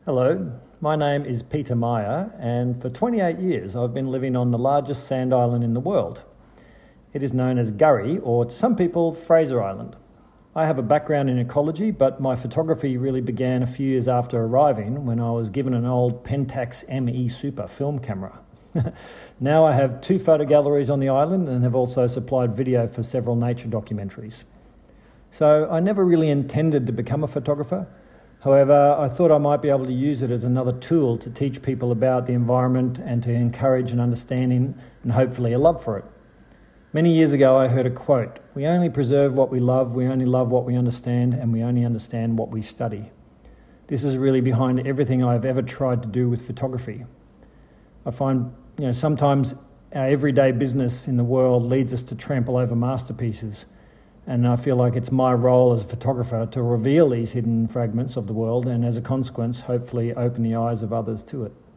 Hello, my name is Peter Meyer, and for 28 years I've been living on the largest sand island in the world. It is known as Gurry, or to some people, Fraser Island. I have a background in ecology, but my photography really began a few years after arriving when I was given an old Pentax ME Super film camera. Now I have 2 photo galleries on the island and have also supplied video for several nature documentaries. So I never really intended to become a photographer. However, I thought I might be able to use it as another tool to teach people about the environment and to encourage an understanding and hopefully a love for it. Many years ago I heard a quote, "We only preserve what we love what we understand, and we only understand what we study." This is really behind everything I've ever tried to do with photography. I find, sometimes our everyday business in the world leads us to trample over masterpieces. And I feel like it's my role as a photographer to reveal these hidden fragments of the world and as a consequence, hopefully open the eyes of others to it.